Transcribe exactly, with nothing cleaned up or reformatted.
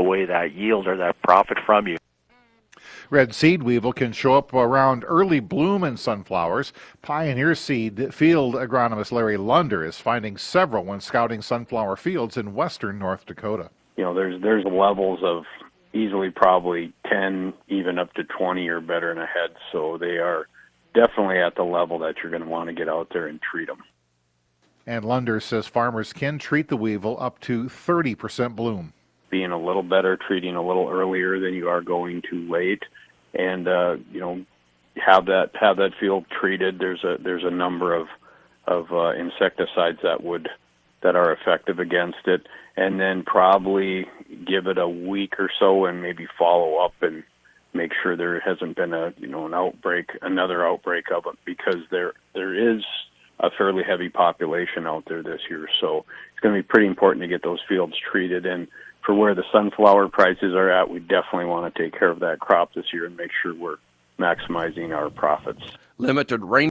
away that yield or that profit from you. Red seed weevil can show up around early bloom in sunflowers. Pioneer Seed field agronomist Larry Lunder is finding several when scouting sunflower fields in western North Dakota. You know, there's there's levels of easily probably ten, even up to twenty or better in a head, so they are definitely at the level that you're going to want to get out there and treat them. And Lunder says farmers can treat the weevil up to thirty percent bloom. Being a little better, treating a little earlier than you are going too late, and uh, you know, have that have that field treated. There's a there's a number of of uh, insecticides that would that are effective against it, and then probably give it a week or so, and maybe follow up and make sure there hasn't been a you know an outbreak, another outbreak of it, because there there is a fairly heavy population out there this year. So it's going to be pretty important to get those fields treated. And for where the sunflower prices are at, we definitely want to take care of that crop this year and make sure we're maximizing our profits. Limited rain